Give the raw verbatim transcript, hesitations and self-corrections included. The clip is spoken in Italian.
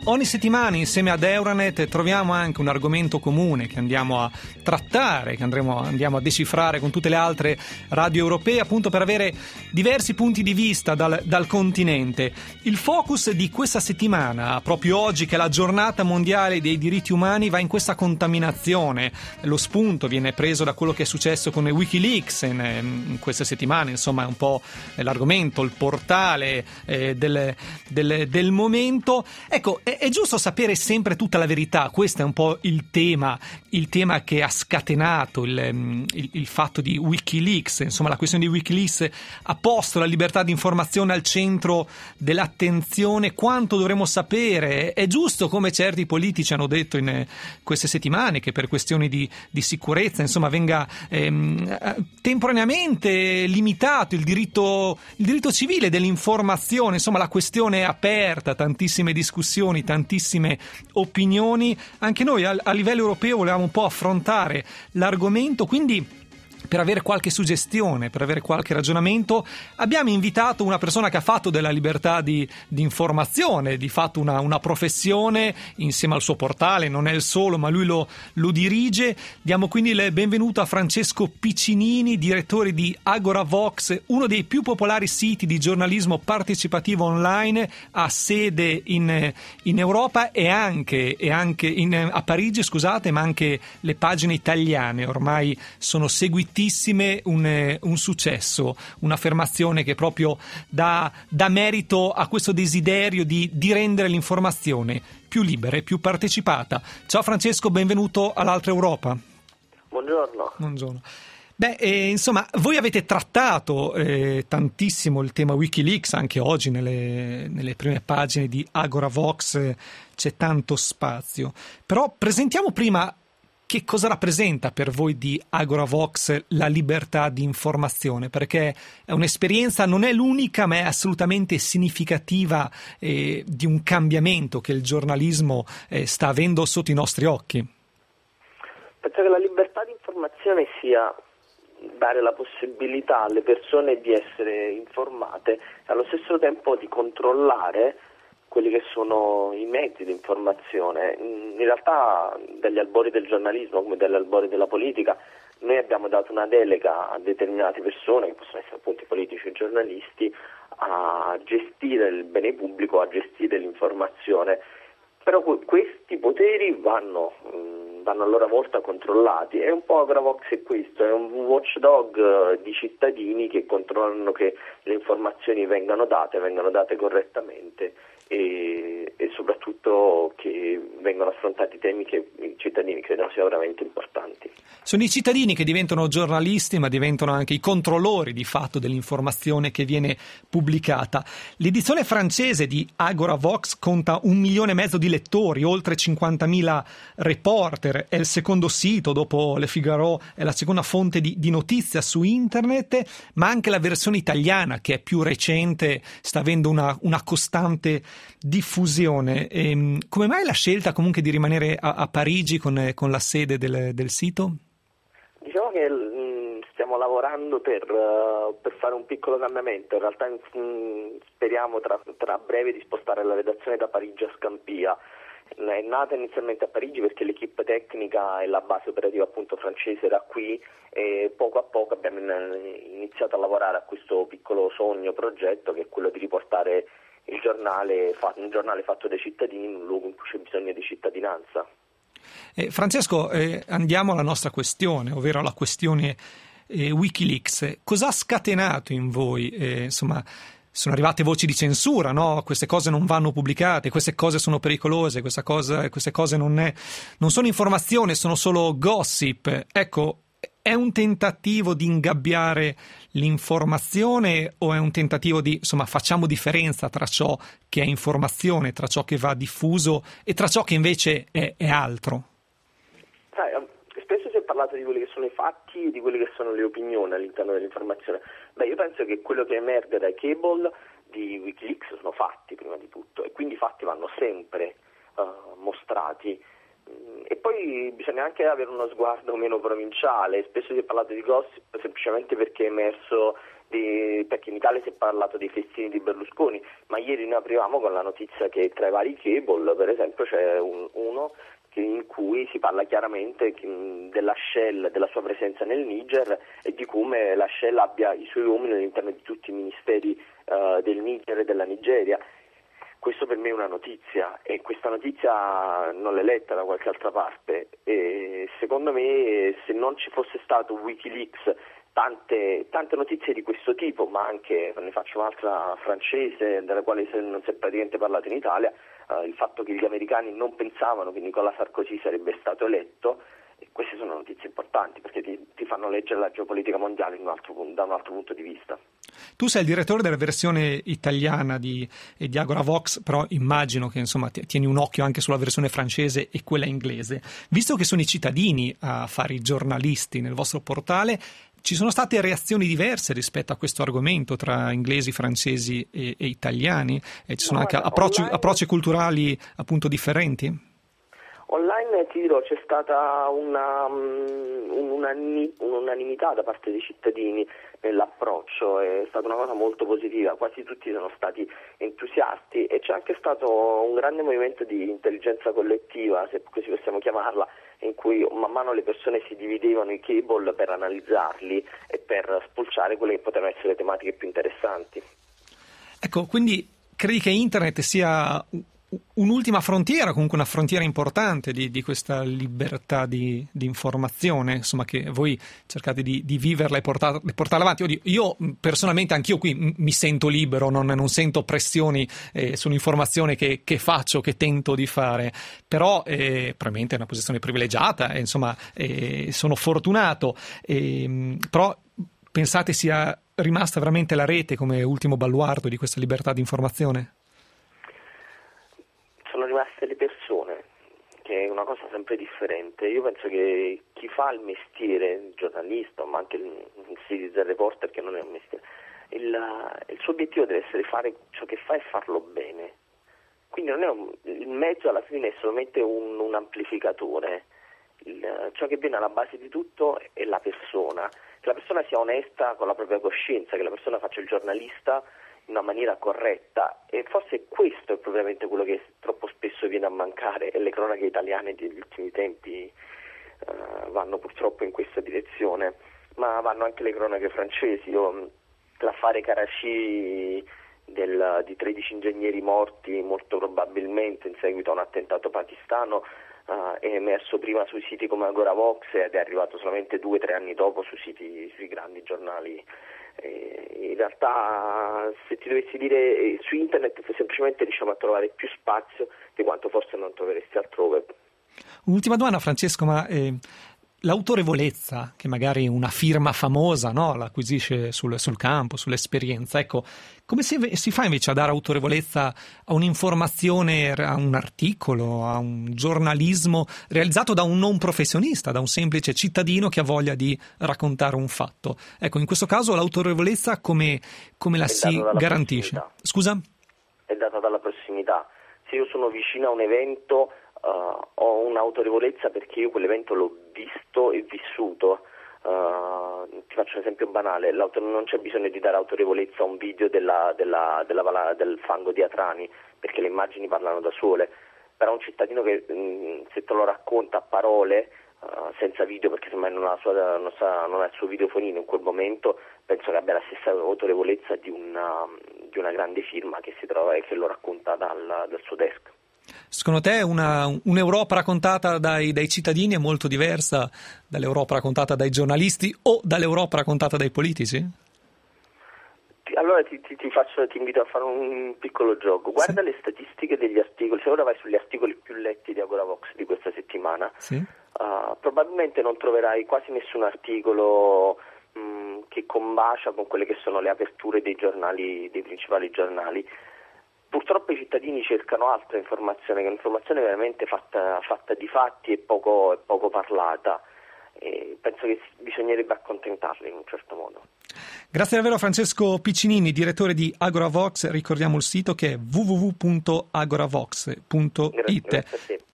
ogni settimana insieme ad Euranet troviamo anche un argomento comune che andiamo a trattare, che andremo, andiamo a decifrare con tutte le altre radio europee, appunto per avere diversi punti di vista dal, dal continente. Il focus di questa settimana, proprio oggi che è la giornata mondiale dei diritti umani, va in questa contaminazione. Lo spunto viene preso da quello che è successo con Wikileaks in, in queste settimane, insomma è un po' l'argomento, il portale eh, del, del, del momento. Ecco, è, è giusto sapere sempre tutta la verità, questo è un po' il tema, il tema che ha scatenato il, il, il fatto di Wikileaks, insomma la questione di Wikileaks ha posto la libertà di informazione al centro dell'attenzione. Quanto dovremmo sapere? È giusto, come certi politici hanno detto in queste settimane, che per questioni di, di sicurezza insomma venga ehm, temporaneamente limitato il diritto, il diritto civile dell'informazione, insomma la questione è aperta, tantissime discussioni, tantissime opinioni. Anche noi a, a livello europeo volevamo un po' affrontare l'argomento, quindi per avere qualche suggestione, per avere qualche ragionamento, abbiamo invitato una persona che ha fatto della libertà di, di informazione, di fatto una, una professione insieme al suo portale, non è il solo, ma lui lo, lo dirige. Diamo quindi il benvenuto a Francesco Piccinini, direttore di AgoraVox, uno dei più popolari siti di giornalismo partecipativo online, ha sede in, in Europa e anche, e anche in, a Parigi, scusate, ma anche le pagine italiane ormai sono seguite. Un, un successo, un'affermazione che proprio dà, dà merito a questo desiderio di, di rendere l'informazione più libera e più partecipata. Ciao Francesco, benvenuto all'Altra Europa. Buongiorno. Buongiorno. Beh, eh, insomma, voi avete trattato eh, tantissimo il tema Wikileaks, anche oggi nelle, nelle prime pagine di AgoraVox eh, c'è tanto spazio. Però presentiamo prima che cosa rappresenta per voi di AgoraVox la libertà di informazione, perché è un'esperienza, non è l'unica, ma è assolutamente significativa eh, di un cambiamento che il giornalismo eh, sta avendo sotto i nostri occhi. Penso che la libertà di informazione sia dare la possibilità alle persone di essere informate e allo stesso tempo di controllare quelli che sono i mezzi di informazione. In realtà dagli albori del giornalismo come dagli albori della politica noi abbiamo dato una delega a determinate persone, che possono essere appunto i politici o i giornalisti, a gestire il bene pubblico, a gestire l'informazione. Però questi poteri vanno, vanno a loro volta controllati, e un po' AgoraVox è questo, è un watchdog di cittadini che controllano che le informazioni vengano date, vengano date correttamente e, e soprattutto che vengano affrontati temi che i cittadini credono siano veramente importanti. Sono i cittadini che diventano giornalisti, ma diventano anche i controllori di fatto dell'informazione che viene pubblicata. L'edizione francese di AgoraVox conta un milione e mezzo di lettori, oltre cinquantamila reporter, è il secondo sito, dopo Le Figaro è la seconda fonte di, di notizia su internet, ma anche la versione italiana, che è più recente, sta avendo una, una costante diffusione. E, come mai la scelta comunque di rimanere a, a Parigi con, con la sede del, del sito? Diciamo che mh, stiamo lavorando per, uh, per fare un piccolo cambiamento. In realtà mh, speriamo tra, tra breve di spostare la redazione da Parigi a Scampia. È nata inizialmente a Parigi perché l'equipe tecnica e la base operativa appunto francese era qui, e poco a poco abbiamo iniziato a lavorare a questo piccolo sogno, progetto, che è quello di riportare il giornale, un giornale fatto dai cittadini in un luogo in cui c'è bisogno di cittadinanza. Eh, Francesco, eh, andiamo alla nostra questione, ovvero alla questione eh, Wikileaks. Cosa ha scatenato in voi? Eh, insomma, sono arrivate voci di censura, no? Queste cose non vanno pubblicate, queste cose sono pericolose, questa cosa, queste cose non, è, non sono informazione, sono solo gossip. Ecco, è un tentativo di ingabbiare l'informazione o è un tentativo di, insomma, facciamo differenza tra ciò che è informazione, tra ciò che va diffuso e tra ciò che invece è, è altro? Sai, spesso si è parlato di quelli che sono i fatti e di quelle che sono le opinioni all'interno dell'informazione. Beh, io penso che quello che emerge dai cable di Wikileaks sono fatti prima di tutto, e quindi i fatti vanno sempre uh, mostrati. E poi bisogna anche avere uno sguardo meno provinciale. Spesso si è parlato di gossip semplicemente perché è emerso di, perché in Italia si è parlato dei festini di Berlusconi, ma ieri noi aprivamo con la notizia che tra i vari cable, per esempio, c'è un, uno che, in cui si parla chiaramente della Shell, della sua presenza nel Niger e di come la Shell abbia i suoi uomini all'interno di tutti i ministeri uh, del Niger e della Nigeria. Questo per me è una notizia e questa notizia non l'ho letta da qualche altra parte e secondo me se non ci fosse stato Wikileaks, tante, tante notizie di questo tipo, ma anche, ne faccio un'altra francese della quale non si è praticamente parlato in Italia, eh, il fatto che gli americani non pensavano che Nicolas Sarkozy sarebbe stato eletto, e queste sono notizie importanti perché ti, ti fanno leggere la geopolitica mondiale in un altro, da un altro punto di vista. Tu sei il direttore della versione italiana di, di Agoravox, però immagino che insomma tieni un occhio anche sulla versione francese e quella inglese. Visto che sono i cittadini a fare i giornalisti nel vostro portale, ci sono state reazioni diverse rispetto a questo argomento tra inglesi, francesi e, e italiani? E ci sono no, anche approcci, online... approcci culturali appunto differenti? Online ti dirò c'è stata una, un'unanimità da parte dei cittadini nell'approccio, è stata una cosa molto positiva, quasi tutti sono stati entusiasti e c'è anche stato un grande movimento di intelligenza collettiva, se così possiamo chiamarla, in cui man mano le persone si dividevano i cable per analizzarli e per spulciare quelle che potevano essere le tematiche più interessanti. Ecco, quindi credi che internet sia un'ultima frontiera, comunque una frontiera importante di, di questa libertà di, di informazione, insomma, che voi cercate di, di viverla e portar, portarla avanti? Oddio, io personalmente anch'io qui mi sento libero, non, non sento pressioni eh, sull'informazione che, che faccio, che tento di fare, però eh, probabilmente è una posizione privilegiata, eh, insomma eh, sono fortunato, eh, però pensate sia rimasta veramente la rete come ultimo baluardo di questa libertà di informazione? Sono rimaste le persone, che è una cosa sempre differente. Io penso che chi fa il mestiere, il giornalista, ma anche il citizen reporter che non è un mestiere, il, il suo obiettivo deve essere fare ciò che fa e farlo bene. Quindi non è un, il mezzo alla fine è solamente un, un amplificatore. Il, ciò che viene alla base di tutto è la persona, che la persona sia onesta con la propria coscienza, che la persona faccia il giornalista in una maniera corretta, e forse questo è propriamente quello che troppo spesso viene a mancare e le cronache italiane degli ultimi tempi uh, vanno purtroppo in questa direzione, ma vanno anche le cronache francesi. Io, l'affare Karachi del, di tredici ingegneri morti molto probabilmente in seguito a un attentato pakistano uh, è emerso prima sui siti come Agoravox ed è arrivato solamente due o tre anni dopo sui siti, sui grandi giornali. In realtà, se ti dovessi dire, su internet semplicemente riusciamo a trovare più spazio di quanto forse non troveresti altrove. Un'ultima domanda, Francesco, ma eh, l'autorevolezza che magari una firma famosa, no, l'acquisisce sul, sul campo, sull'esperienza, ecco, come si, si fa invece a dare autorevolezza a un'informazione, a un articolo, a un giornalismo realizzato da un non professionista, da un semplice cittadino che ha voglia di raccontare un fatto? Ecco, in questo caso l'autorevolezza come, come la è si garantisce? Prossimità. Scusa? È data dalla prossimità. Se io sono vicino a un evento uh, ho un'autorevolezza perché io quell'evento l'ho visto e vissuto. Uh, ti faccio un esempio banale, non c'è bisogno di dare autorevolezza a un video della, della, della, del fango di Atrani perché le immagini parlano da sole, però un cittadino che mh, se te lo racconta a parole uh, senza video, perché semmai non ha, la sua, non, sa, non ha il suo videofonino in quel momento, penso che abbia la stessa autorevolezza di una, di una grande firma che si trova e che lo racconta dal, dal suo desk. Secondo te una, un'Europa raccontata dai, dai cittadini è molto diversa dall'Europa raccontata dai giornalisti o dall'Europa raccontata dai politici? Allora ti, ti, ti, faccio, ti invito a fare un piccolo gioco. Guarda sì. Le statistiche degli articoli. Se ora vai sugli articoli più letti di Agoravox di questa settimana, sì. uh, probabilmente non troverai quasi nessun articolo mh, che combacia con quelle che sono le aperture dei giornali, dei principali giornali. Purtroppo i cittadini cercano altra informazione, che è un'informazione veramente fatta, fatta di fatti e poco, e poco parlata. E penso che bisognerebbe accontentarli in un certo modo. Grazie davvero Francesco Piccinini, direttore di Agoravox. Ricordiamo il sito che è w w w punto agoravox punto i t. Grazie, grazie a te.